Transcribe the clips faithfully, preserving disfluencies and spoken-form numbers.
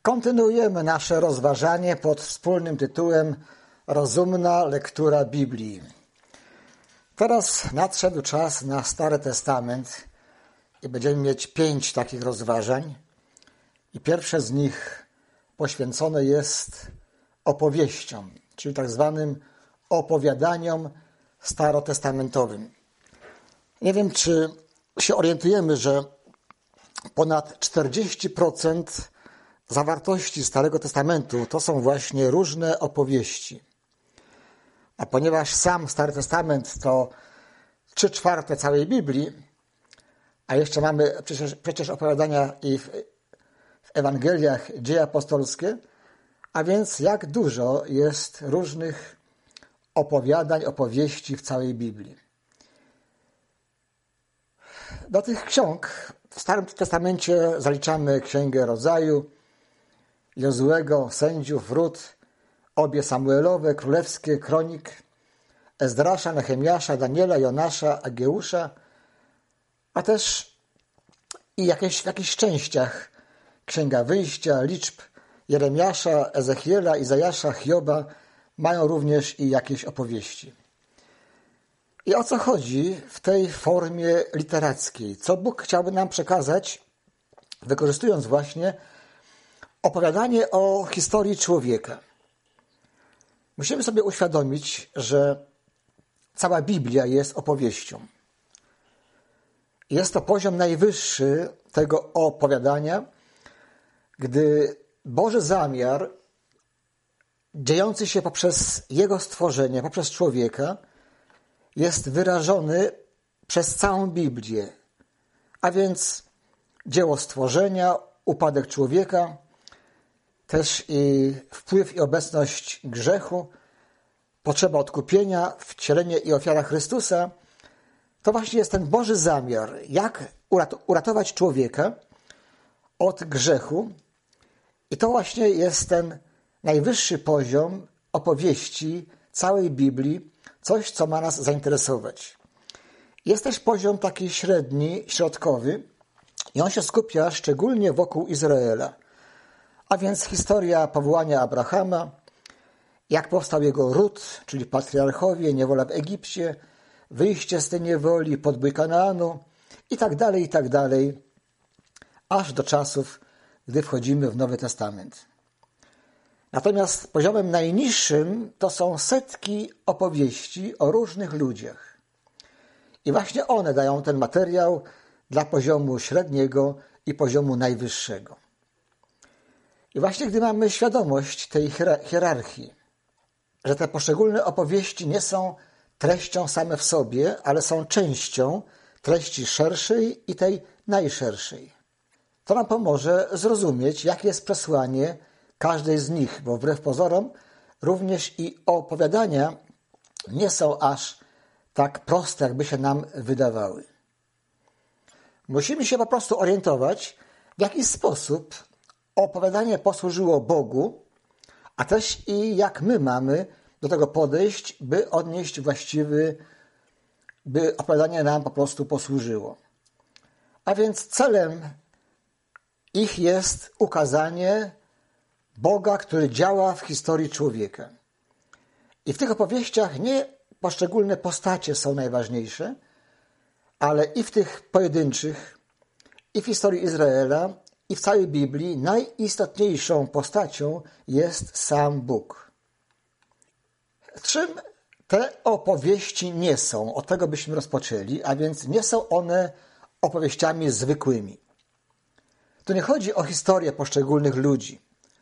Kontynuujemy nasze rozważanie pod wspólnym tytułem Rozumna lektura Biblii. Teraz nadszedł czas na Stary Testament i będziemy mieć pięć takich rozważań. I pierwsze z nich poświęcone jest opowieściom, czyli tak zwanym opowiadaniom starotestamentowym. Nie wiem, czy się orientujemy, że ponad czterdzieści procent zawartości Starego Testamentu to są właśnie różne opowieści. A ponieważ sam Stary Testament to trzy czwarte całej Biblii, a jeszcze mamy przecież, przecież opowiadania i w, w Ewangeliach, dzieje apostolskie, a więc jak dużo jest różnych opowiadań, opowieści w całej Biblii. Do tych ksiąg w Starym Testamencie zaliczamy Księgę Rodzaju, Jozuego, Sędziów, Rut, obie Samuelowe, Królewskie, Kronik, Ezdrasza, Nehemiasza, Daniela, Jonasza, Ageusza, a też i jakieś, w jakichś częściach Księga Wyjścia, Liczb, Jeremiasza, Ezechiela, Izajasza, Hioba mają również i jakieś opowieści. I o co chodzi w tej formie literackiej? Co Bóg chciałby nam przekazać, wykorzystując właśnie opowiadanie o historii człowieka? Musimy sobie uświadomić, że cała Biblia jest opowieścią. Jest to poziom najwyższy tego opowiadania, gdy Boży zamiar, dziejący się poprzez Jego stworzenie, poprzez człowieka, jest wyrażony przez całą Biblię. A więc dzieło stworzenia, upadek człowieka, też i wpływ i obecność grzechu, potrzeba odkupienia, wcielenie i ofiara Chrystusa, to właśnie jest ten Boży zamiar, jak uratować człowieka od grzechu. I to właśnie jest ten najwyższy poziom opowieści całej Biblii, coś, co ma nas zainteresować. Jest też poziom taki średni, środkowy i on się skupia szczególnie wokół Izraela. A więc historia powołania Abrahama, jak powstał jego ród, czyli patriarchowie, niewola w Egipcie, wyjście z tej niewoli, podbój Kanaanu i tak dalej, i tak dalej, aż do czasów, gdy wchodzimy w Nowy Testament. Natomiast poziomem najniższym to są setki opowieści o różnych ludziach. I właśnie one dają ten materiał dla poziomu średniego i poziomu najwyższego. I właśnie gdy mamy świadomość tej hierarchii, że te poszczególne opowieści nie są treścią same w sobie, ale są częścią treści szerszej i tej najszerszej, to nam pomoże zrozumieć, jakie jest przesłanie każdej z nich, bo wbrew pozorom również i opowiadania nie są aż tak proste, jakby się nam wydawały. Musimy się po prostu orientować, w jaki sposób opowiadanie posłużyło Bogu, a też i jak my mamy do tego podejść, by odnieść właściwy, by opowiadanie nam po prostu posłużyło. A więc celem ich jest ukazanie Boga, który działa w historii człowieka. I w tych opowieściach nie poszczególne postacie są najważniejsze, ale i w tych pojedynczych, i w historii Izraela, i w całej Biblii najistotniejszą postacią jest sam Bóg. Czym te opowieści nie są? Od tego byśmy rozpoczęli, a więc nie są one opowieściami zwykłymi. Tu nie chodzi o historię poszczególnych ludzi.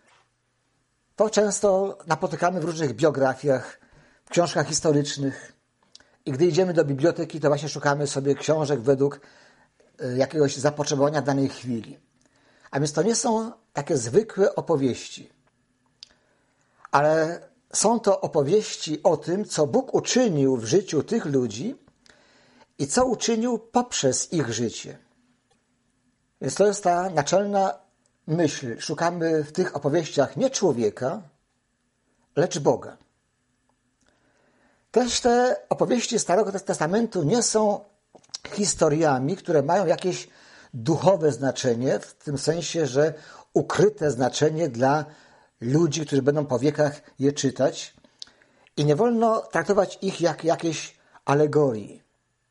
To często napotykamy w różnych biografiach, w książkach historycznych. I gdy idziemy do biblioteki, to właśnie szukamy sobie książek według jakiegoś zapotrzebowania w danej chwili. A więc to nie są takie zwykłe opowieści. Ale są to opowieści o tym, co Bóg uczynił w życiu tych ludzi i co uczynił poprzez ich życie. Więc to jest ta naczelna myśl. Szukamy w tych opowieściach nie człowieka, lecz Boga. Też te opowieści Starego Testamentu nie są historiami, które mają jakieś duchowe znaczenie, w tym sensie, że ukryte znaczenie dla ludzi, którzy będą po wiekach je czytać. I nie wolno traktować ich jak jakieś alegorii.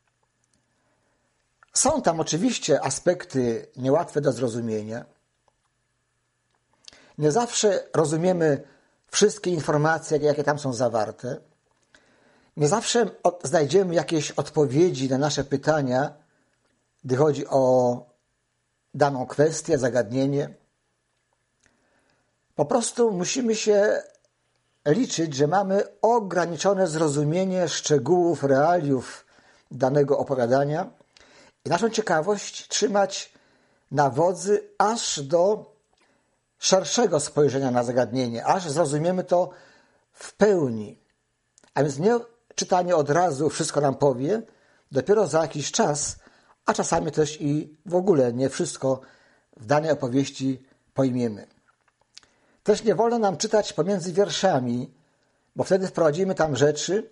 Są tam oczywiście aspekty niełatwe do zrozumienia. Nie zawsze rozumiemy wszystkie informacje, jakie tam są zawarte. Nie zawsze znajdziemy jakieś odpowiedzi na nasze pytania, gdy chodzi o daną kwestię, zagadnienie. Po prostu musimy się liczyć, że mamy ograniczone zrozumienie szczegółów, realiów danego opowiadania i naszą ciekawość trzymać na wodzy aż do szerszego spojrzenia na zagadnienie, aż zrozumiemy to w pełni. A więc nie czytanie od razu wszystko nam powie, dopiero za jakiś czas, a czasami też i w ogóle nie wszystko w danej opowieści pojmiemy. Też nie wolno nam czytać pomiędzy wierszami, bo wtedy wprowadzimy tam rzeczy,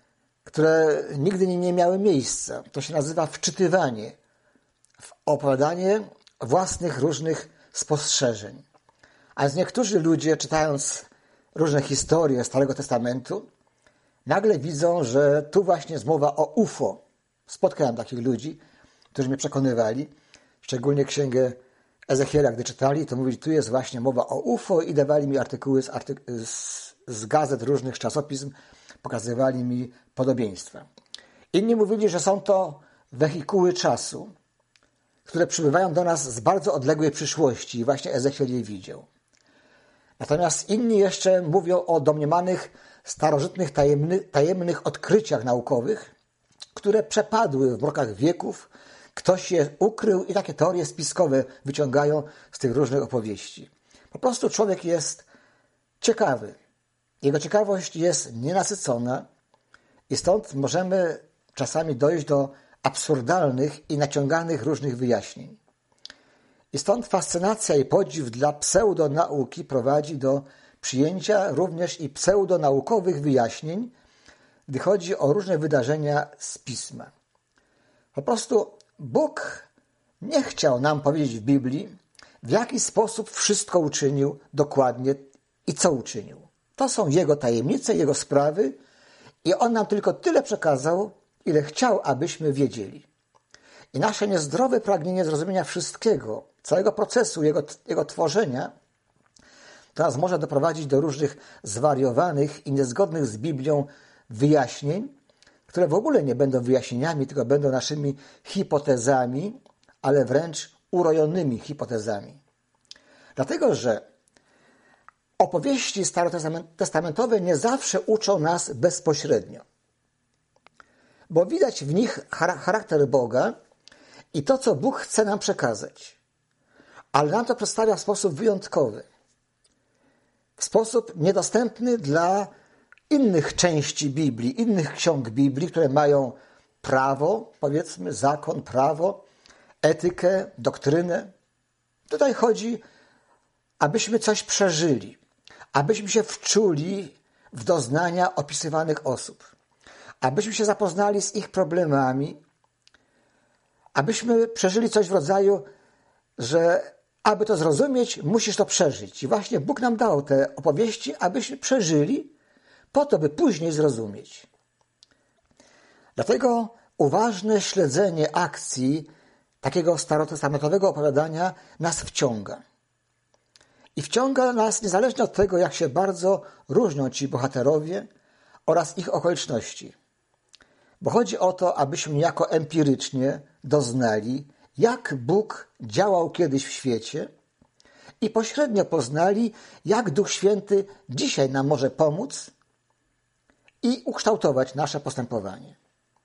które nigdy nie miały miejsca. To się nazywa wczytywanie w opowiadanie własnych różnych spostrzeżeń. A więc niektórzy ludzie, czytając różne historie Starego Testamentu, nagle widzą, że tu właśnie jest mowa o U F O. Spotkałem takich ludzi, którzy mnie przekonywali, szczególnie księgę Ezechiela, gdy czytali, to mówili, tu jest właśnie mowa o U F O i dawali mi artykuły z, artyku- z, z gazet różnych czasopism, pokazywali mi podobieństwa. Inni mówili, że są to wehikuły czasu, które przybywają do nas z bardzo odległej przyszłości i właśnie Ezechiel je widział. Natomiast inni jeszcze mówią o domniemanych, starożytnych, tajemny, tajemnych odkryciach naukowych, które przepadły w mrokach wieków, ktoś je ukrył i takie teorie spiskowe wyciągają z tych różnych opowieści. Po prostu człowiek jest ciekawy. Jego ciekawość jest nienasycona i stąd możemy czasami dojść do absurdalnych i naciąganych różnych wyjaśnień. I stąd fascynacja i podziw dla pseudonauki prowadzi do przyjęcia również i pseudonaukowych wyjaśnień, gdy chodzi o różne wydarzenia z Pisma. Po prostu Bóg nie chciał nam powiedzieć w Biblii, w jaki sposób wszystko uczynił dokładnie i co uczynił. To są Jego tajemnice, Jego sprawy i On nam tylko tyle przekazał, ile chciał, abyśmy wiedzieli. I nasze niezdrowe pragnienie zrozumienia wszystkiego, całego procesu Jego, jego tworzenia, to nas może doprowadzić do różnych zwariowanych i niezgodnych z Biblią wyjaśnień, które w ogóle nie będą wyjaśnieniami, tylko będą naszymi hipotezami, ale wręcz urojonymi hipotezami. Dlatego, że opowieści starotestamentowe nie zawsze uczą nas bezpośrednio, bo widać w nich charakter Boga i to, co Bóg chce nam przekazać. Ale nam to przedstawia w sposób wyjątkowy, w sposób niedostępny dla innych części Biblii, innych ksiąg Biblii, które mają prawo, powiedzmy, zakon, prawo, etykę, doktrynę. Tutaj chodzi, abyśmy coś przeżyli, abyśmy się wczuli w doznania opisywanych osób, abyśmy się zapoznali z ich problemami, abyśmy przeżyli coś w rodzaju, że aby to zrozumieć, musisz to przeżyć. I właśnie Bóg nam dał te opowieści, abyśmy przeżyli, po to, by później zrozumieć. Dlatego uważne śledzenie akcji takiego starotestamentowego opowiadania nas wciąga. I wciąga nas niezależnie od tego, jak się bardzo różnią ci bohaterowie oraz ich okoliczności. Bo chodzi o to, abyśmy niejako empirycznie doznali, jak Bóg działał kiedyś w świecie i pośrednio poznali, jak Duch Święty dzisiaj nam może pomóc i ukształtować nasze postępowanie.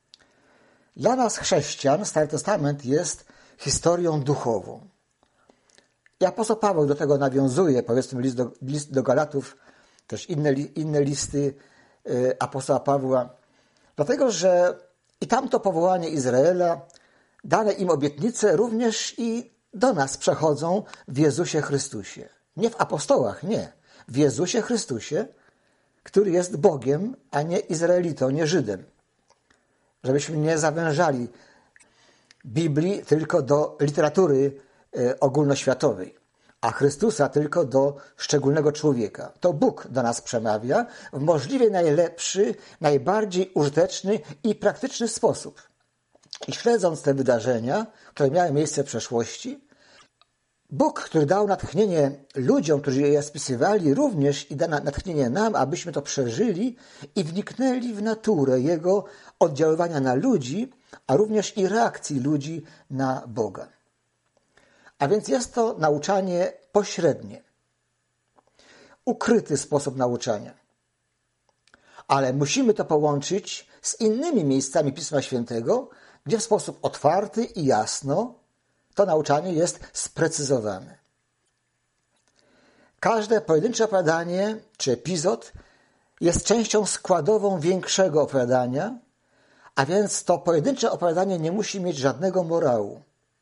Dla nas, chrześcijan, Stary Testament jest historią duchową. I apostoł Paweł do tego nawiązuje, powiedzmy list do, list do Galatów, też inne, inne listy y, apostoła Pawła, dlatego, że i tamto powołanie Izraela, dane im obietnice również i do nas przechodzą w Jezusie Chrystusie. Nie w apostołach, nie. W Jezusie Chrystusie, który jest Bogiem, a nie Izraelitą, nie Żydem. Żebyśmy nie zawężali Biblii tylko do literatury ogólnoświatowej, a Chrystusa tylko do szczególnego człowieka. To Bóg do nas przemawia w możliwie najlepszy, najbardziej użyteczny i praktyczny sposób. I śledząc te wydarzenia, które miały miejsce w przeszłości, Bóg, który dał natchnienie ludziom, którzy je spisywali, również i da natchnienie nam, abyśmy to przeżyli i wniknęli w naturę Jego oddziaływania na ludzi, a również i reakcji ludzi na Boga. A więc jest to nauczanie pośrednie, ukryty sposób nauczania. Ale musimy to połączyć z innymi miejscami Pisma Świętego, gdzie w sposób otwarty i jasno to nauczanie jest sprecyzowane. Każde pojedyncze opowiadanie czy epizod jest częścią składową większego opowiadania, a więc to pojedyncze opowiadanie nie musi mieć żadnego morału.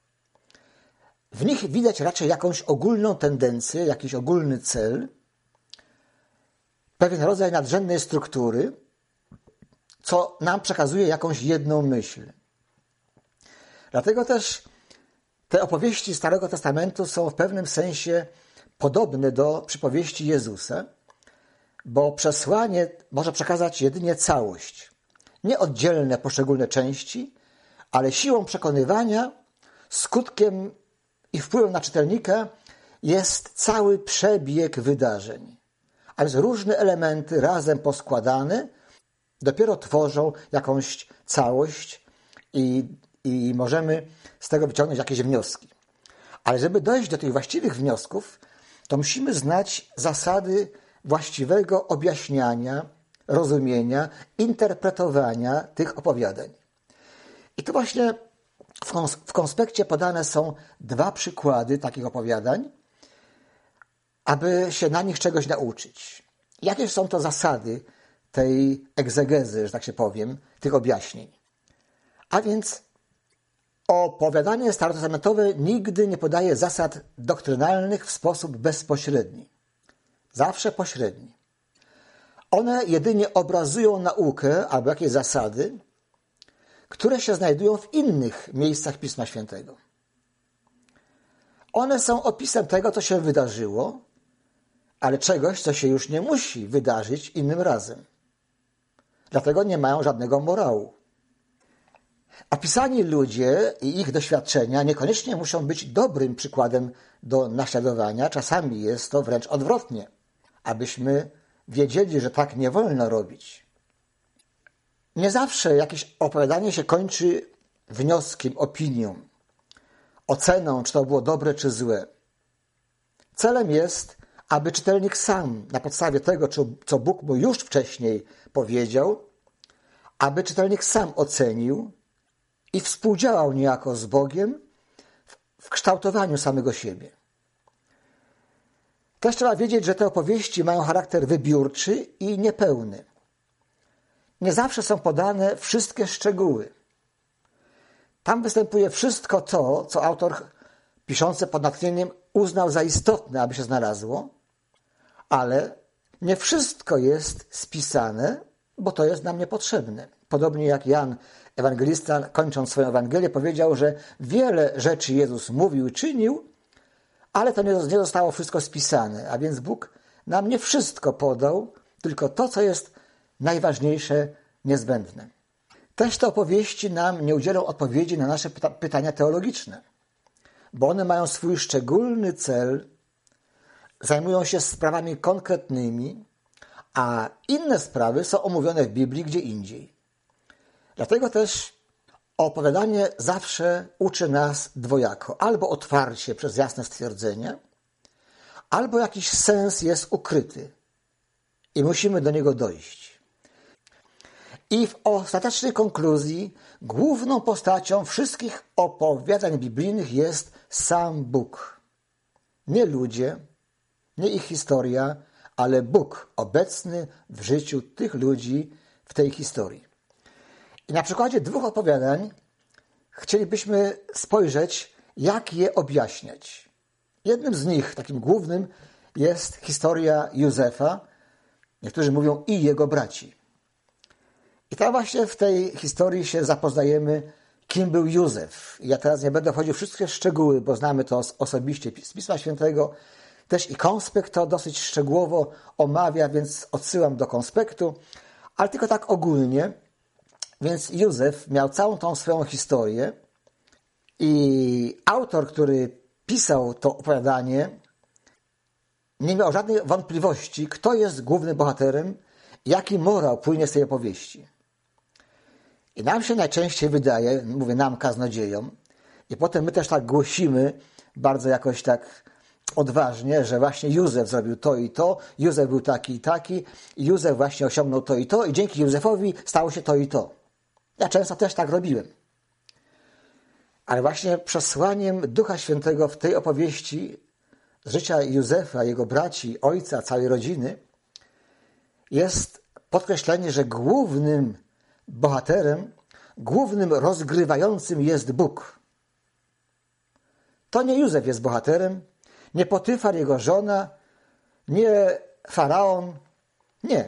W nich widać raczej jakąś ogólną tendencję, jakiś ogólny cel, pewien rodzaj nadrzędnej struktury, co nam przekazuje jakąś jedną myśl. Dlatego też te opowieści Starego Testamentu są w pewnym sensie podobne do przypowieści Jezusa, bo przesłanie może przekazać jedynie całość, nie oddzielne poszczególne części, ale siłą przekonywania, skutkiem i wpływem na czytelnika jest cały przebieg wydarzeń. A więc różne elementy razem poskładane dopiero tworzą jakąś całość i, i możemy z tego wyciągnąć jakieś wnioski. Ale żeby dojść do tych właściwych wniosków, to musimy znać zasady właściwego objaśniania, rozumienia, interpretowania tych opowiadań. I tu właśnie w, kons- w konspekcie podane są dwa przykłady takich opowiadań, aby się na nich czegoś nauczyć. Jakie są to zasady tej egzegezy, że tak się powiem, tych objaśnień? A więc opowiadanie starotestamentowe nigdy nie podaje zasad doktrynalnych w sposób bezpośredni. Zawsze pośredni. One jedynie obrazują naukę albo jakieś zasady, które się znajdują w innych miejscach Pisma Świętego. One są opisem tego, co się wydarzyło, ale czegoś, co się już nie musi wydarzyć innym razem. Dlatego nie mają żadnego morału. Opisani ludzie i ich doświadczenia niekoniecznie muszą być dobrym przykładem do naśladowania. Czasami jest to wręcz odwrotnie, abyśmy wiedzieli, że tak nie wolno robić. Nie zawsze jakieś opowiadanie się kończy wnioskiem, opinią, oceną, czy to było dobre, czy złe. Celem jest, aby czytelnik sam, na podstawie tego, co Bóg mu już wcześniej powiedział, aby czytelnik sam ocenił i współdziałał niejako z Bogiem w kształtowaniu samego siebie. Też trzeba wiedzieć, że te opowieści mają charakter wybiórczy i niepełny. Nie zawsze są podane wszystkie szczegóły. Tam występuje wszystko to, co autor piszący pod natchnieniem uznał za istotne, aby się znalazło, ale nie wszystko jest spisane, bo to jest nam niepotrzebne. Podobnie jak Jan Ewangelista, kończąc swoją Ewangelię, powiedział, że wiele rzeczy Jezus mówił i czynił, ale to nie zostało wszystko spisane, a więc Bóg nam nie wszystko podał, tylko to, co jest najważniejsze, niezbędne. Też te opowieści nam nie udzielą odpowiedzi na nasze pyta- pytania teologiczne, bo one mają swój szczególny cel, zajmują się sprawami konkretnymi, a inne sprawy są omówione w Biblii gdzie indziej. Dlatego też opowiadanie zawsze uczy nas dwojako. Albo otwarcie przez jasne stwierdzenie, albo jakiś sens jest ukryty i musimy do niego dojść. I w ostatecznej konkluzji główną postacią wszystkich opowiadań biblijnych jest sam Bóg. Nie ludzie, nie ich historia, ale Bóg obecny w życiu tych ludzi w tej historii. I na przykładzie dwóch opowiadań chcielibyśmy spojrzeć, jak je objaśniać. Jednym z nich, takim głównym, jest historia Józefa, niektórzy mówią i jego braci. I tam właśnie w tej historii się zapoznajemy, kim był Józef. Ja teraz nie będę wchodził w wszystkie szczegóły, bo znamy to osobiście z Pisma Świętego. Też i konspekt to dosyć szczegółowo omawia, więc odsyłam do konspektu, ale tylko tak ogólnie. Więc Józef miał całą tą swoją historię i autor, który pisał to opowiadanie, nie miał żadnej wątpliwości, kto jest głównym bohaterem, jaki morał płynie z tej opowieści. I nam się najczęściej wydaje, mówię nam, kaznodziejom, i potem my też tak głosimy bardzo jakoś tak odważnie, że właśnie Józef zrobił to i to, Józef był taki i taki, i Józef właśnie osiągnął to i to i dzięki Józefowi stało się to i to. Ja często też tak robiłem. Ale właśnie przesłaniem Ducha Świętego w tej opowieści z życia Józefa, jego braci, ojca, całej rodziny jest podkreślenie, że głównym bohaterem, głównym rozgrywającym jest Bóg. To nie Józef jest bohaterem, nie Potyfar, jego żona, nie Faraon, nie.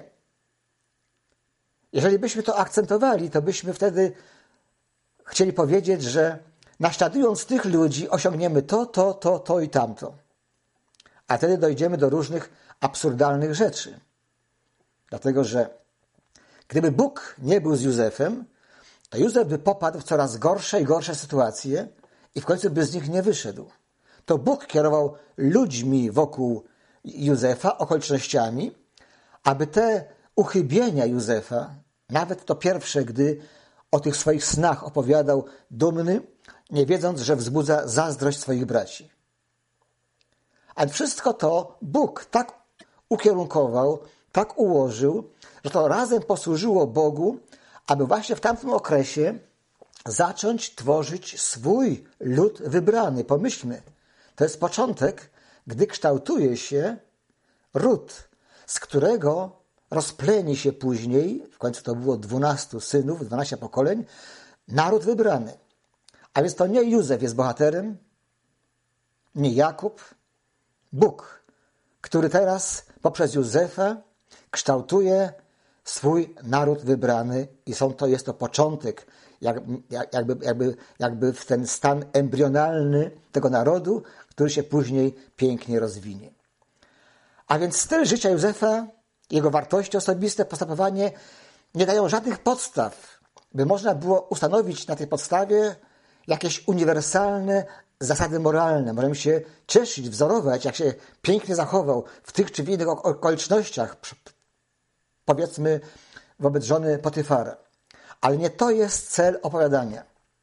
Jeżeli byśmy to akcentowali, to byśmy wtedy chcieli powiedzieć, że naśladując tych ludzi osiągniemy to, to, to, to i tamto. A wtedy dojdziemy do różnych absurdalnych rzeczy. Dlatego, że gdyby Bóg nie był z Józefem, to Józef by popadł w coraz gorsze i gorsze sytuacje i w końcu by z nich nie wyszedł. To Bóg kierował ludźmi wokół Józefa, okolicznościami, aby te uchybienia Józefa, nawet to pierwsze, gdy o tych swoich snach opowiadał dumny, nie wiedząc, że wzbudza zazdrość swoich braci. A wszystko to Bóg tak ukierunkował, tak ułożył, że to razem posłużyło Bogu, aby właśnie w tamtym okresie zacząć tworzyć swój lud wybrany. Pomyślmy, to jest początek, gdy kształtuje się ród, z którego rozpleni się później, w końcu to było dwunastu synów, dwanaście pokoleń, naród wybrany. A więc to nie Józef jest bohaterem, nie Jakub, Bóg, który teraz poprzez Józefa kształtuje swój naród wybrany i są to, jest to początek, jak, jakby, jakby, jakby w ten stan embrionalny tego narodu, który się później pięknie rozwinie. A więc styl życia Józefa, jego wartości osobiste, postępowanie nie dają żadnych podstaw, by można było ustanowić na tej podstawie jakieś uniwersalne zasady moralne. Możemy się cieszyć, wzorować, jak się pięknie zachował w tych czy w innych okolicznościach, powiedzmy wobec żony Potyfara. Ale nie to jest cel opowiadania.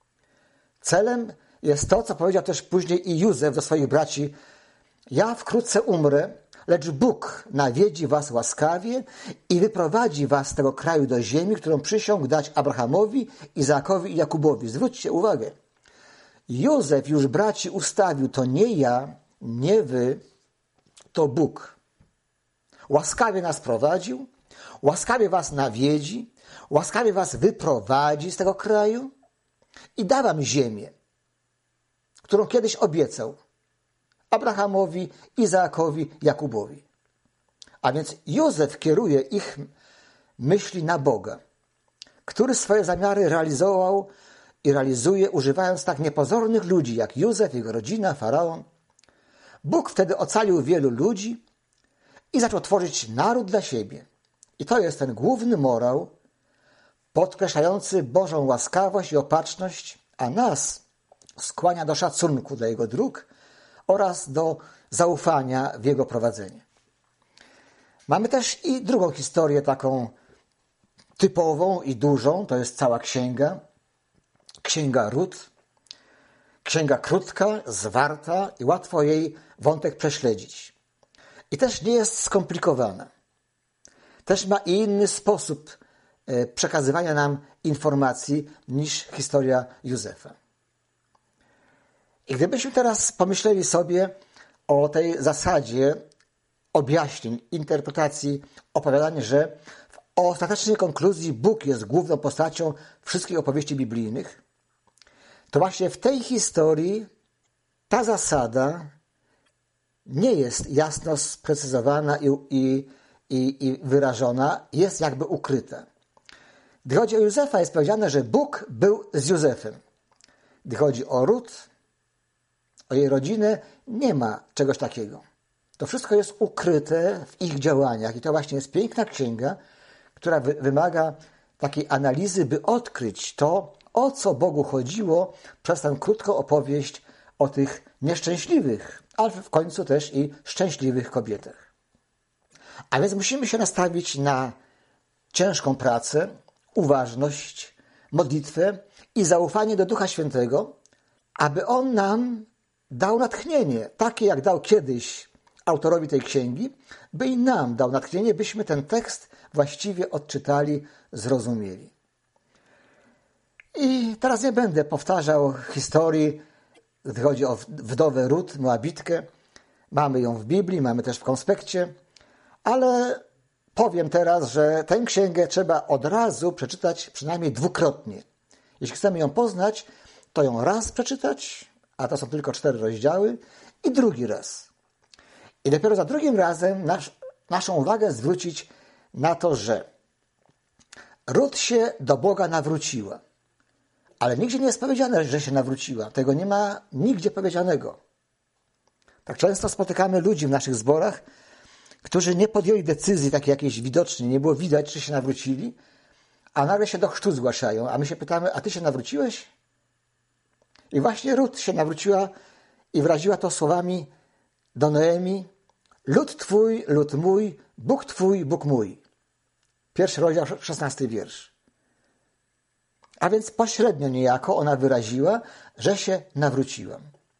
Celem jest to, co powiedział też później i Józef do swoich braci. Ja wkrótce umrę, lecz Bóg nawiedzi was łaskawie i wyprowadzi was z tego kraju do ziemi, którą przysiągł dać Abrahamowi, Izaakowi i Jakubowi. Zwróćcie uwagę. Józef już braci ustawił, to nie ja, nie wy, to Bóg. Łaskawie nas prowadził, łaskawie was nawiedzi, łaskawie was wyprowadzi z tego kraju i da wam ziemię, którą kiedyś obiecał Abrahamowi, Izaakowi, Jakubowi. A więc Józef kieruje ich myśli na Boga, który swoje zamiary realizował i realizuje, używając tak niepozornych ludzi jak Józef, jego rodzina, Faraon. Bóg wtedy ocalił wielu ludzi i zaczął tworzyć naród dla siebie. I to jest ten główny morał podkreślający Bożą łaskawość i opatrzność, a nas skłania do szacunku dla Jego dróg oraz do zaufania w Jego prowadzenie. Mamy też i drugą historię taką typową i dużą, to jest cała księga. Księga Rut. Księga krótka, zwarta i łatwo jej wątek prześledzić. I też nie jest skomplikowana. Też ma i inny sposób przekazywania nam informacji niż historia Józefa. I gdybyśmy teraz pomyśleli sobie o tej zasadzie objaśnień, interpretacji, opowiadania, że w ostatecznej konkluzji Bóg jest główną postacią wszystkich opowieści biblijnych, to właśnie w tej historii ta zasada nie jest jasno sprecyzowana i, i, i, i wyrażona, jest jakby ukryta. Gdy chodzi o Józefa, jest powiedziane, że Bóg był z Józefem. Gdy chodzi o Rut, o jej rodzinę, nie ma czegoś takiego. To wszystko jest ukryte w ich działaniach i to właśnie jest piękna księga, która wy- wymaga takiej analizy, by odkryć to, o co Bogu chodziło przez tę krótką opowieść o tych nieszczęśliwych, ale w końcu też i szczęśliwych kobietach. A więc musimy się nastawić na ciężką pracę, uważność, modlitwę i zaufanie do Ducha Świętego, aby On nam dał natchnienie, takie jak dał kiedyś autorowi tej księgi, by i nam dał natchnienie, byśmy ten tekst właściwie odczytali, zrozumieli. I teraz nie będę powtarzał historii, gdy chodzi o wdowę Rut, Moabitkę. Mamy ją w Biblii, mamy też w konspekcie, ale powiem teraz, że tę księgę trzeba od razu przeczytać przynajmniej dwukrotnie. Jeśli chcemy ją poznać, to ją raz przeczytać, a to są tylko cztery rozdziały, i drugi raz. I dopiero za drugim razem nasz, naszą uwagę zwrócić na to, że Rut się do Boga nawróciła. Ale nigdzie nie jest powiedziane, że się nawróciła. Tego nie ma nigdzie powiedzianego. Tak często spotykamy ludzi w naszych zborach, którzy nie podjęli decyzji takiej jakiejś widocznej, nie było widać, czy się nawrócili, a nagle się do chrztu zgłaszają, a my się pytamy, a ty się nawróciłeś? I właśnie Rut się nawróciła i wyraziła to słowami do Noemi: lud twój, lud mój, Bóg twój, Bóg mój. Pierwszy rozdział, szesnasty wiersz. A więc pośrednio niejako ona wyraziła, że się nawróciła.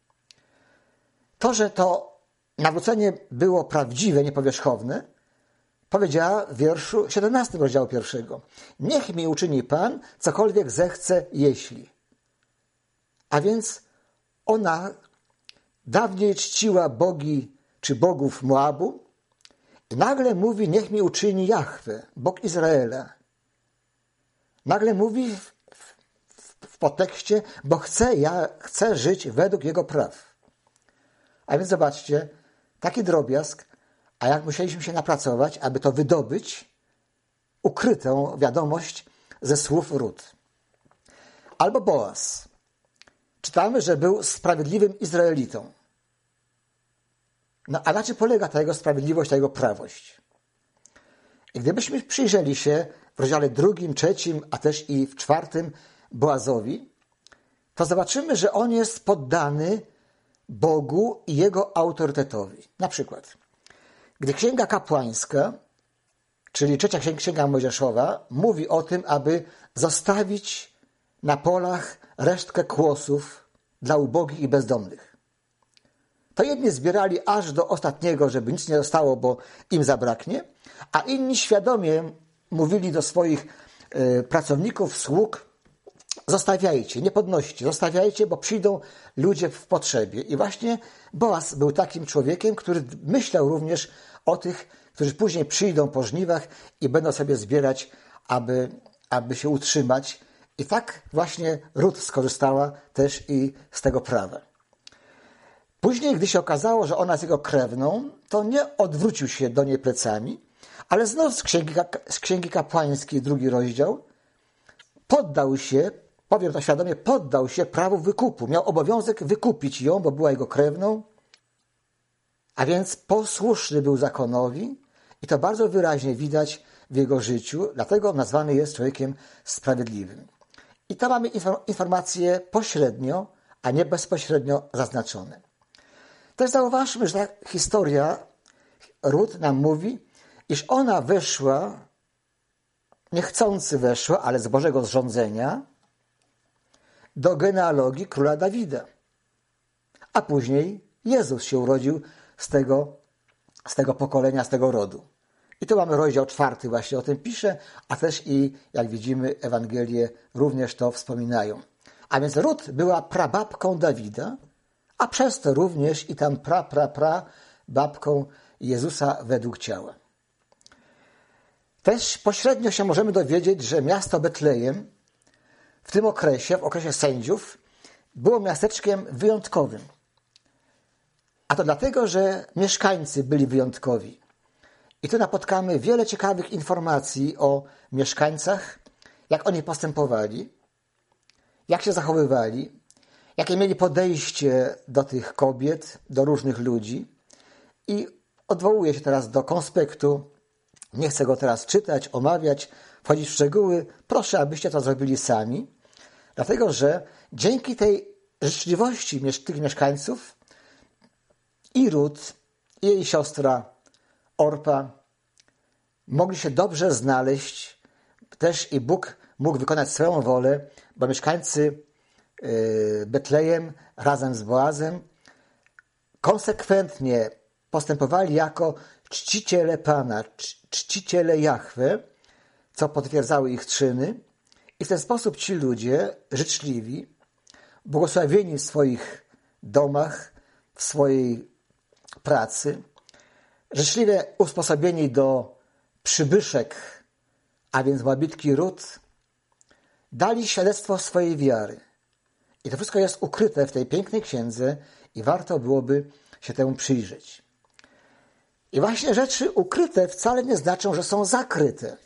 To, że to nawrócenie było prawdziwe, niepowierzchowne, powiedziała w wierszu siedemnastym rozdziału pierwszego. Niech mi uczyni Pan cokolwiek zechce, jeśli. A więc ona dawniej czciła bogi czy bogów Moabu i nagle mówi, niech mi uczyni Jahwe, Bóg Izraela. Nagle mówi w, w, w podtekście, bo chcę, ja chcę żyć według Jego praw. A więc zobaczcie, taki drobiazg, a jak musieliśmy się napracować, aby to wydobyć, ukrytą wiadomość ze słów Rut. Albo Boaz. Czytamy, że był sprawiedliwym Izraelitą. No a na czym polega ta jego sprawiedliwość, ta jego prawość? I gdybyśmy przyjrzeli się w rozdziale drugim, trzecim, a też i w czwartym Boazowi, to zobaczymy, że on jest poddany Bogu i Jego autorytetowi. Na przykład, gdy Księga Kapłańska, czyli trzecia Księga Mojżeszowa, mówi o tym, aby zostawić na polach resztkę kłosów dla ubogich i bezdomnych. To jedni zbierali aż do ostatniego, żeby nic nie zostało, bo im zabraknie, a inni świadomie mówili do swoich y, pracowników, sług: zostawiajcie, nie podnoście, zostawiajcie, bo przyjdą ludzie w potrzebie. I właśnie Boaz był takim człowiekiem, który myślał również o tych, którzy później przyjdą po żniwach i będą sobie zbierać, aby, aby się utrzymać. I tak właśnie Rut skorzystała też i z tego prawa. Później, gdy się okazało, że ona jest jego krewną, to nie odwrócił się do niej plecami, ale znów z Księgi, z Księgi Kapłańskiej, drugi rozdział, poddał się, powiem to świadomie, poddał się prawu wykupu. Miał obowiązek wykupić ją, bo była jego krewną, a więc posłuszny był zakonowi i to bardzo wyraźnie widać w jego życiu, dlatego nazwany jest człowiekiem sprawiedliwym. I to mamy informacje pośrednio, a nie bezpośrednio zaznaczone. Też zauważmy, że ta historia Rut nam mówi, iż ona weszła, niechcący weszła, ale z Bożego zrządzenia, do genealogii króla Dawida. A później Jezus się urodził z tego, z tego pokolenia, z tego rodu. I tu mamy rozdział czwarty właśnie o tym pisze, a też i, jak widzimy, Ewangelie również to wspominają. A więc Rut była prababką Dawida, a przez to również i tam pra, pra, pra babką Jezusa według ciała. Też pośrednio się możemy dowiedzieć, że miasto Betlejem w tym okresie, w okresie sędziów, było miasteczkiem wyjątkowym. A to dlatego, że mieszkańcy byli wyjątkowi. I tu napotkamy wiele ciekawych informacji o mieszkańcach, jak oni postępowali, jak się zachowywali, jakie mieli podejście do tych kobiet, do różnych ludzi. I odwołuję się teraz do konspektu. Nie chcę go teraz czytać, omawiać, wchodzić w szczegóły. Proszę, abyście to zrobili sami. Dlatego, że dzięki tej życzliwości tych mieszkańców i Rut, i jej siostra Orpa mogli się dobrze znaleźć. Też i Bóg mógł wykonać swoją wolę, bo mieszkańcy Betlejem razem z Boazem konsekwentnie postępowali jako czciciele Pana, czciciele Jahwe, co potwierdzały ich czyny. I w ten sposób ci ludzie życzliwi, błogosławieni w swoich domach, w swojej pracy, życzliwie usposobieni do przybyszek, a więc Moabitki Rut, dali świadectwo swojej wiary. I to wszystko jest ukryte w tej pięknej księdze i warto byłoby się temu przyjrzeć. I właśnie rzeczy ukryte wcale nie znaczą, że są zakryte.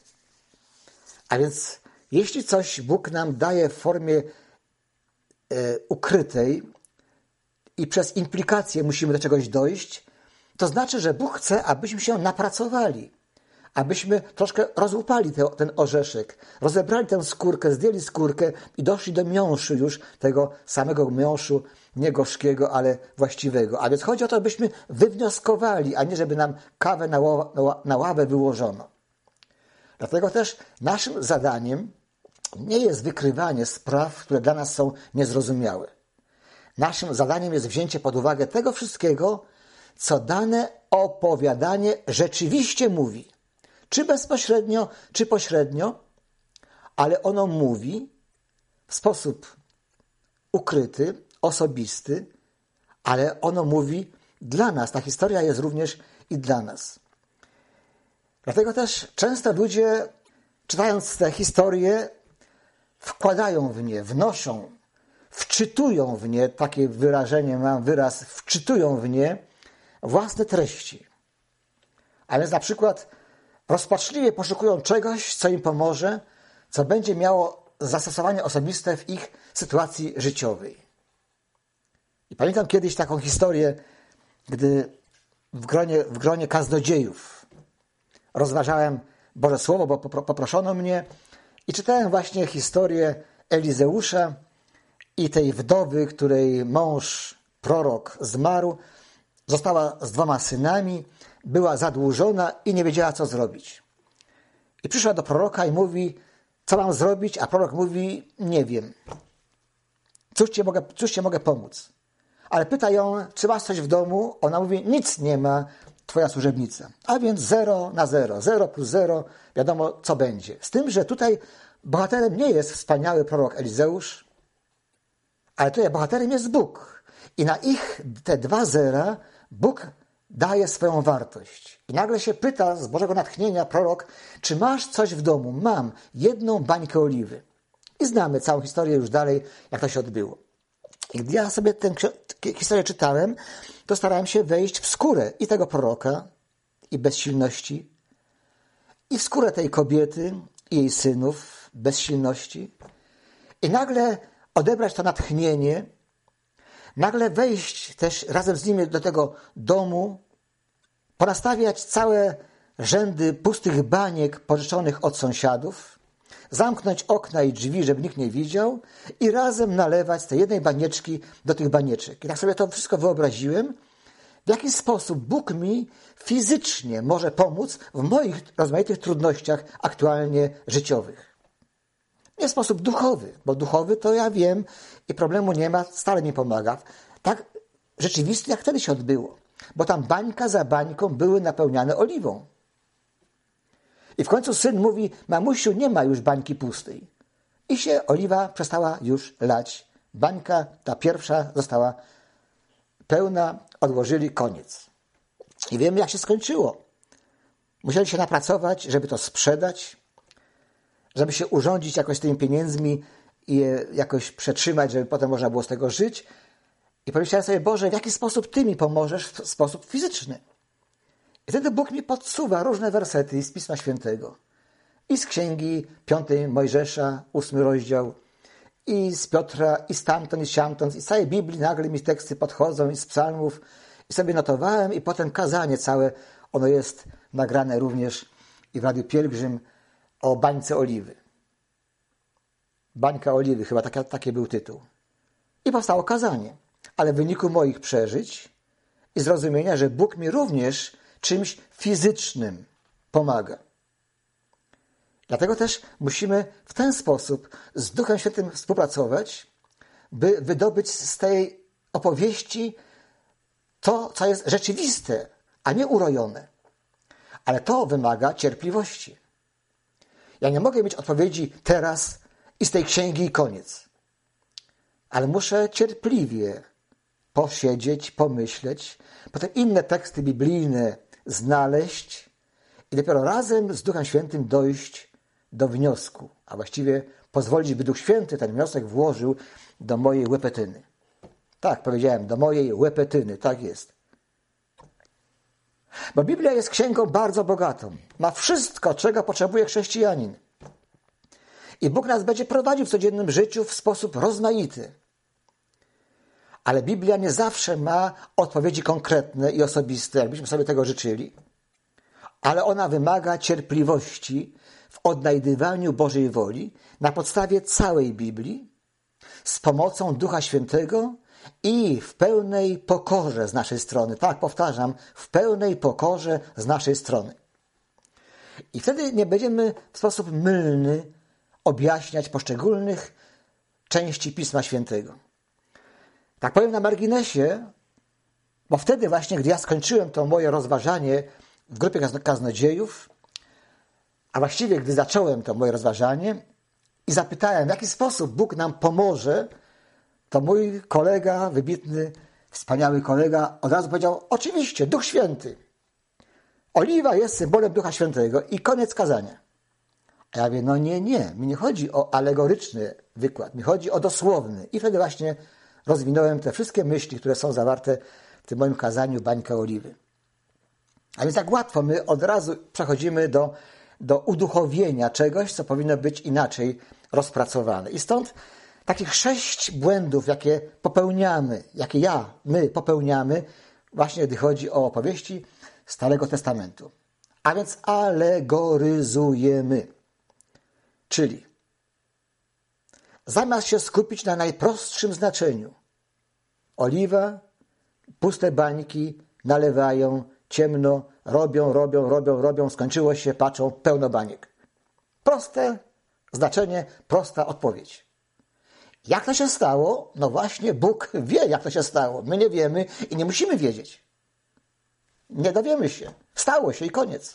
A więc jeśli coś Bóg nam daje w formie e, ukrytej i przez implikację musimy do czegoś dojść, to znaczy, że Bóg chce, abyśmy się napracowali, abyśmy troszkę rozłupali te, ten orzeszek, rozebrali tę skórkę, zdjęli skórkę i doszli do miąższu już, tego samego miąższu, nie gorzkiego, ale właściwego. A więc chodzi o to, abyśmy wywnioskowali, a nie żeby nam kawę na, ła, na ławę wyłożono. Dlatego też naszym zadaniem nie jest wykrywanie spraw, które dla nas są niezrozumiałe. Naszym zadaniem jest wzięcie pod uwagę tego wszystkiego, co dane opowiadanie rzeczywiście mówi. Czy bezpośrednio, czy pośrednio, ale ono mówi w sposób ukryty, osobisty, ale ono mówi dla nas. Ta historia jest również i dla nas. Dlatego też często ludzie, czytając te historie, wkładają w nie, wnoszą, wczytują w nie, takie wyrażenie mam, wyraz, wczytują w nie własne treści. A więc na przykład rozpaczliwie poszukują czegoś, co im pomoże, co będzie miało zastosowanie osobiste w ich sytuacji życiowej. I pamiętam kiedyś taką historię, gdy w gronie, w gronie kaznodziejów rozważałem Boże Słowo, bo poproszono mnie i czytałem właśnie historię Elizeusza i tej wdowy, której mąż, prorok, zmarł, została z dwoma synami, była zadłużona i nie wiedziała, co zrobić. I przyszła do proroka i mówi, co mam zrobić, a prorok mówi, nie wiem. Cóż ci mogę, cóż ci mogę pomóc? Ale pyta ją, czy masz coś w domu? Ona mówi, nic nie ma, twoja służebnica. A więc zero na zero, zero plus zero, wiadomo, co będzie. Z tym, że tutaj bohaterem nie jest wspaniały prorok Elizeusz, ale tutaj bohaterem jest Bóg. I na ich te dwa zera Bóg daje swoją wartość. I nagle się pyta z Bożego natchnienia prorok, czy masz coś w domu? Mam jedną bańkę oliwy. I znamy całą historię już dalej, jak to się odbyło. I gdy ja sobie tę historię czytałem, to starałem się wejść w skórę i tego proroka, i bezsilności, i w skórę tej kobiety, i jej synów, bezsilności. I nagle odebrać to natchnienie, nagle wejść też razem z nimi do tego domu, ponastawiać całe rzędy pustych baniek pożyczonych od sąsiadów, zamknąć okna i drzwi, żeby nikt nie widział i razem nalewać z tej jednej banieczki do tych banieczek. I tak sobie to wszystko wyobraziłem, w jaki sposób Bóg mi fizycznie może pomóc w moich rozmaitych trudnościach aktualnie życiowych. Nie w sposób duchowy, bo duchowy to ja wiem i problemu nie ma, stale mi pomaga. Tak rzeczywisty, jak wtedy się odbyło. Bo tam bańka za bańką były napełniane oliwą. I w końcu syn mówi, mamusiu, nie ma już bańki pustej. I się oliwa przestała już lać. Bańka, ta pierwsza, została pełna, odłożyli, koniec. I wiemy, jak się skończyło. Musieli się napracować, żeby to sprzedać, żeby się urządzić jakoś z tymi pieniędzmi i je jakoś przetrzymać, żeby potem można było z tego żyć. I pomyślałem sobie, Boże, w jaki sposób Ty mi pomożesz w sposób fizyczny? I wtedy Bóg mi podsuwa różne wersety z Pisma Świętego. I z Księgi piątej Mojżesza, ósmy rozdział, i z Piotra, i stamtąd, i siamtąd, i z całej Biblii nagle mi teksty podchodzą, i z psalmów, i sobie notowałem, i potem kazanie całe, ono jest nagrane również i w Radiu Pielgrzym o bańce oliwy. Bańka oliwy, chyba taki, taki był tytuł. I powstało kazanie. Ale w wyniku moich przeżyć i zrozumienia, że Bóg mi również czymś fizycznym pomaga. Dlatego też musimy w ten sposób z Duchem Świętym współpracować, by wydobyć z tej opowieści to, co jest rzeczywiste, a nie urojone. Ale to wymaga cierpliwości. Ja nie mogę mieć odpowiedzi teraz i z tej księgi i koniec. Ale muszę cierpliwie posiedzieć, pomyśleć, potem inne teksty biblijne znaleźć i dopiero razem z Duchem Świętym dojść do wniosku, a właściwie pozwolić, by Duch Święty ten wniosek włożył do mojej łepetyny. Tak, powiedziałem, do mojej łepetyny, tak jest. Bo Biblia jest księgą bardzo bogatą. Ma wszystko, czego potrzebuje chrześcijanin. I Bóg nas będzie prowadził w codziennym życiu w sposób rozmaity. Ale Biblia nie zawsze ma odpowiedzi konkretne i osobiste, jakbyśmy sobie tego życzyli. Ale ona wymaga cierpliwości w odnajdywaniu Bożej woli na podstawie całej Biblii, z pomocą Ducha Świętego i w pełnej pokorze z naszej strony. Tak, powtarzam, w pełnej pokorze z naszej strony. I wtedy nie będziemy w sposób mylny objaśniać poszczególnych części Pisma Świętego. Tak powiem na marginesie, bo wtedy właśnie, gdy ja skończyłem to moje rozważanie w grupie kaznodziejów, a właściwie gdy zacząłem to moje rozważanie i zapytałem, w jaki sposób Bóg nam pomoże, to mój kolega, wybitny, wspaniały kolega, od razu powiedział, oczywiście, Duch Święty. Oliwa jest symbolem Ducha Świętego i koniec kazania. A ja mówię, no nie, nie, mi nie chodzi o alegoryczny wykład, mi chodzi o dosłowny. I wtedy właśnie rozwinąłem te wszystkie myśli, które są zawarte w tym moim kazaniu Bańka Oliwy. A więc tak łatwo my od razu przechodzimy do, do uduchowienia czegoś, co powinno być inaczej rozpracowane. I stąd takich sześć błędów, jakie popełniamy, jakie ja, my popełniamy, właśnie gdy chodzi o opowieści Starego Testamentu. A więc alegoryzujemy. Czyli zamiast się skupić na najprostszym znaczeniu, oliwa, puste bańki, nalewają, ciemno, robią, robią, robią, robią, skończyło się, patrzą, pełno baniek. Proste znaczenie, prosta odpowiedź. Jak to się stało? No właśnie Bóg wie, jak to się stało. My nie wiemy i nie musimy wiedzieć. Nie dowiemy się. Stało się i koniec.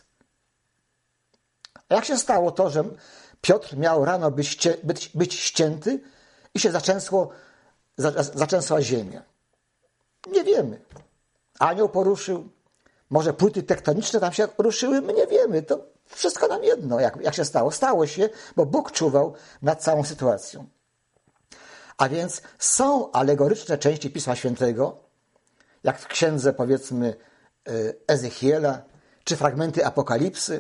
A jak się stało to, że Piotr miał rano być, ście, być, być ścięty i się zaczęsło, za, zaczęsła ziemia? Nie wiemy. Anioł poruszył. Może płyty tektoniczne tam się ruszyły? My nie wiemy. To wszystko nam jedno, jak, jak się stało. Stało się, bo Bóg czuwał nad całą sytuacją. A więc są alegoryczne części Pisma Świętego, jak w księdze, powiedzmy, Ezechiela, czy fragmenty Apokalipsy.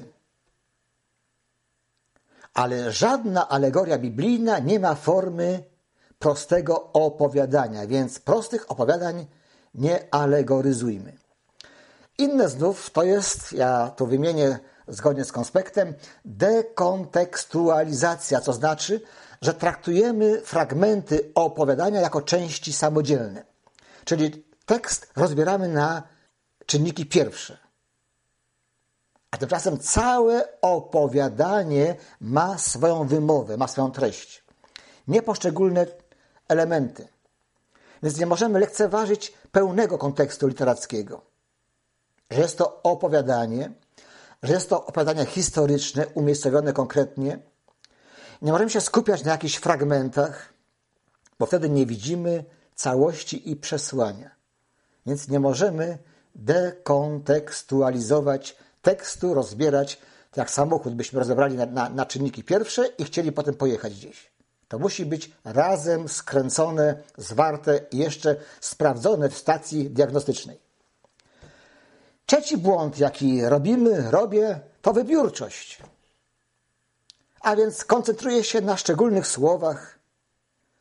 Ale żadna alegoria biblijna nie ma formy prostego opowiadania, więc prostych opowiadań nie alegoryzujmy. Inne znów to jest, ja to wymienię zgodnie z konspektem, dekontekstualizacja, co znaczy, że traktujemy fragmenty opowiadania jako części samodzielne. Czyli tekst rozbieramy na czynniki pierwsze. A tymczasem całe opowiadanie ma swoją wymowę, ma swoją treść. Nie poszczególne elementy. Więc nie możemy lekceważyć pełnego kontekstu literackiego. Że jest to opowiadanie, że jest to opowiadanie historyczne, umiejscowione konkretnie. Nie możemy się skupiać na jakichś fragmentach, bo wtedy nie widzimy całości i przesłania. Więc nie możemy dekontekstualizować tekstu, rozbierać, jak samochód byśmy rozebrali na, na, na czynniki pierwsze i chcieli potem pojechać gdzieś. To musi być razem skręcone, zwarte i jeszcze sprawdzone w stacji diagnostycznej. Trzeci błąd, jaki robimy, robię, to wybiórczość. A więc koncentruję się na szczególnych słowach,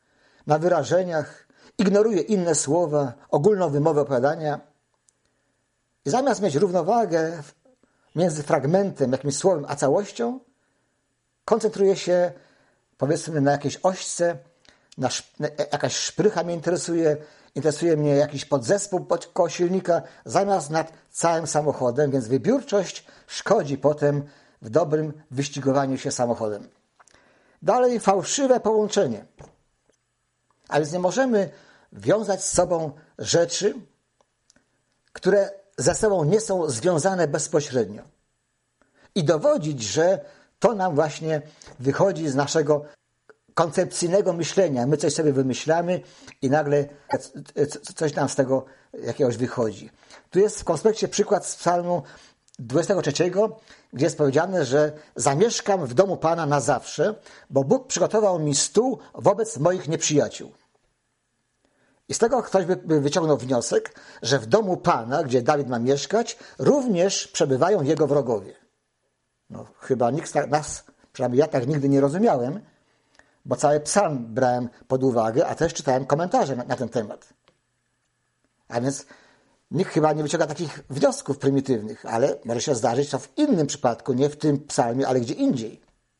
na wyrażeniach, ignoruje inne słowa, ogólną wymowę opowiadania. I zamiast mieć równowagę między fragmentem, jakimś słowem, a całością, koncentruje się, powiedzmy, na jakiejś ośce, na, na jakaś szprycha mnie interesuje, interesuje mnie jakiś podzespół koło silnika, zamiast nad całym samochodem, więc wybiórczość szkodzi potem w dobrym wyścigowaniu się samochodem. Dalej fałszywe połączenie. A więc nie możemy wiązać z sobą rzeczy, które ze sobą nie są związane bezpośrednio. I dowodzić, że to nam właśnie wychodzi z naszego koncepcyjnego myślenia. My coś sobie wymyślamy i nagle coś nam z tego jakiegoś wychodzi. Tu jest w konspekcie przykład z psalmu dwudziestego trzeciego, gdzie jest powiedziane, że zamieszkam w domu Pana na zawsze, bo Bóg przygotował mi stół wobec moich nieprzyjaciół. I z tego ktoś by wyciągnął wniosek, że w domu Pana, gdzie Dawid ma mieszkać, również przebywają jego wrogowie. No, chyba nikt z nas, przynajmniej ja tak nigdy nie rozumiałem, bo cały psalm brałem pod uwagę, a też czytałem komentarze na, na ten temat. A więc nikt chyba nie wyciąga takich wniosków prymitywnych, ale może się zdarzyć to w innym przypadku, nie w tym psalmie, ale gdzie indziej.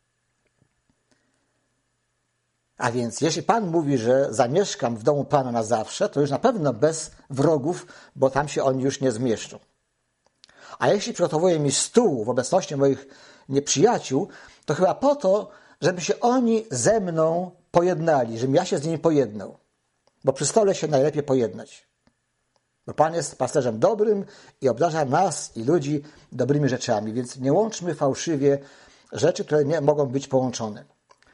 A więc jeśli Pan mówi, że zamieszkam w domu Pana na zawsze, to już na pewno bez wrogów, bo tam się oni już nie zmieszczą. A jeśli przygotowuje mi stół w obecności moich nieprzyjaciół, to chyba po to, żeby się oni ze mną pojednali, żebym ja się z nimi pojednał. Bo przy stole się najlepiej pojednać. Bo Pan jest pasterzem dobrym i obdarza nas i ludzi dobrymi rzeczami, więc nie łączmy fałszywie rzeczy, które nie mogą być połączone.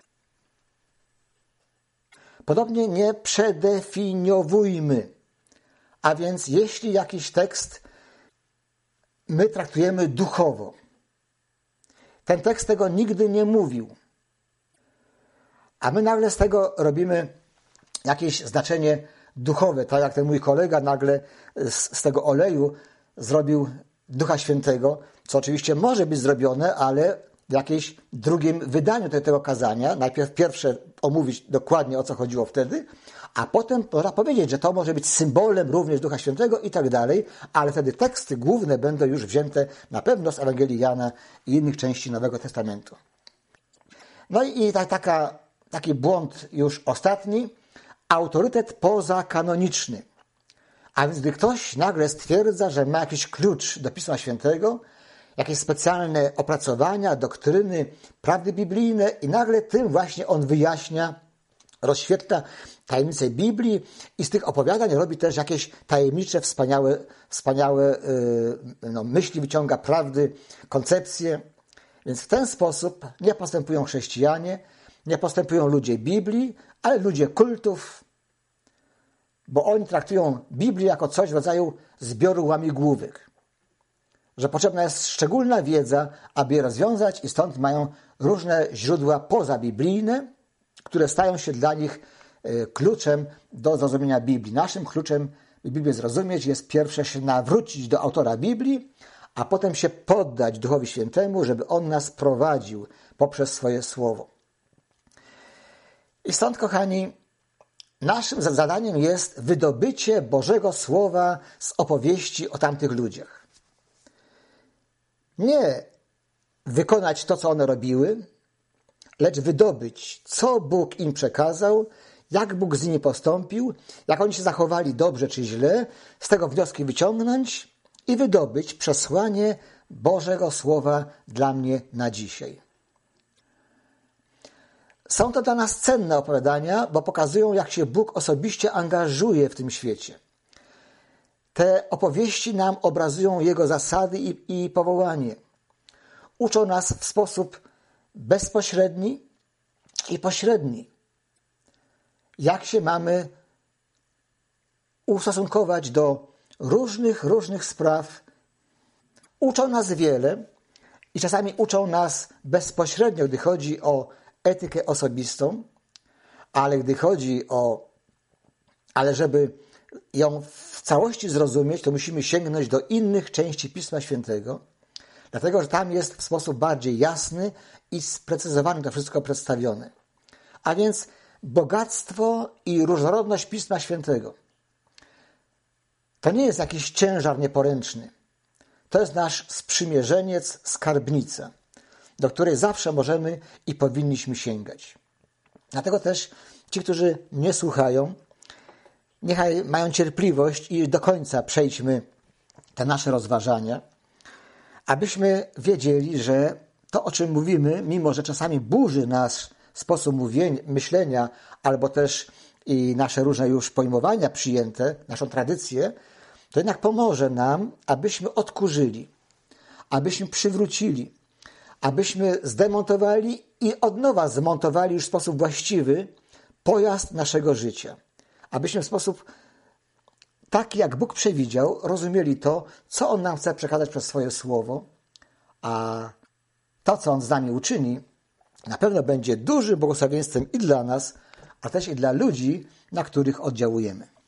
Podobnie nie przedefiniowujmy. A więc jeśli jakiś tekst my traktujemy duchowo, ten tekst tego nigdy nie mówił, a my nagle z tego robimy jakieś znaczenie duchowe, tak jak ten mój kolega nagle z, z tego oleju zrobił Ducha Świętego, co oczywiście może być zrobione, ale w jakimś drugim wydaniu tego kazania. Najpierw pierwsze omówić dokładnie, o co chodziło wtedy, a potem można powiedzieć, że to może być symbolem również Ducha Świętego i tak dalej, ale wtedy teksty główne będą już wzięte na pewno z Ewangelii Jana i innych części Nowego Testamentu. No i ta, taka, taki błąd już ostatni, autorytet pozakanoniczny. A więc gdy ktoś nagle stwierdza, że ma jakiś klucz do Pisma Świętego, jakieś specjalne opracowania, doktryny, prawdy biblijne i nagle tym właśnie on wyjaśnia, rozświetla tajemnice Biblii i z tych opowiadań robi też jakieś tajemnicze, wspaniałe, wspaniałe yy, no, myśli, wyciąga prawdy, koncepcje. Więc w ten sposób nie postępują chrześcijanie, nie postępują ludzie Biblii, ale ludzie kultów, bo oni traktują Biblię jako coś w rodzaju zbioru łamigłówek. Że potrzebna jest szczególna wiedza, aby je rozwiązać i stąd mają różne źródła pozabiblijne, które stają się dla nich kluczem do zrozumienia Biblii. Naszym kluczem, by Biblię zrozumieć, jest pierwsze się nawrócić do autora Biblii, a potem się poddać Duchowi Świętemu, żeby On nas prowadził poprzez swoje słowo. I stąd, kochani, naszym zadaniem jest wydobycie Bożego Słowa z opowieści o tamtych ludziach. Nie wykonać to, co one robiły, lecz wydobyć, co Bóg im przekazał, jak Bóg z nimi postąpił, jak oni się zachowali dobrze czy źle, z tego wnioski wyciągnąć i wydobyć przesłanie Bożego Słowa dla mnie na dzisiaj. Są to dla nas cenne opowiadania, bo pokazują, jak się Bóg osobiście angażuje w tym świecie. Te opowieści nam obrazują Jego zasady i, i powołanie. Uczą nas w sposób bezpośredni i pośredni. Jak się mamy ustosunkować do różnych, różnych spraw. Uczą nas wiele i czasami uczą nas bezpośrednio, gdy chodzi o etykę osobistą, ale gdy chodzi o, ale żeby ją w całości zrozumieć, to musimy sięgnąć do innych części Pisma Świętego, dlatego że tam jest w sposób bardziej jasny i sprecyzowany to wszystko przedstawione. A więc bogactwo i różnorodność Pisma Świętego. To nie jest jakiś ciężar nieporęczny. To jest nasz sprzymierzeniec, skarbnica, do której zawsze możemy i powinniśmy sięgać. Dlatego też ci, którzy nie słuchają, niechaj mają cierpliwość i do końca przejdźmy te nasze rozważania, abyśmy wiedzieli, że to, o czym mówimy, mimo że czasami burzy nasz sposób mówienia, myślenia, albo też i nasze różne już pojmowania przyjęte, naszą tradycję, to jednak pomoże nam, abyśmy odkurzyli, abyśmy przywrócili, abyśmy zdemontowali i od nowa zmontowali już w sposób właściwy pojazd naszego życia. Abyśmy w sposób taki, jak Bóg przewidział, rozumieli to, co On nam chce przekazać przez swoje słowo, a to, co On z nami uczyni, na pewno będzie dużym błogosławieństwem i dla nas, a też i dla ludzi, na których oddziałujemy.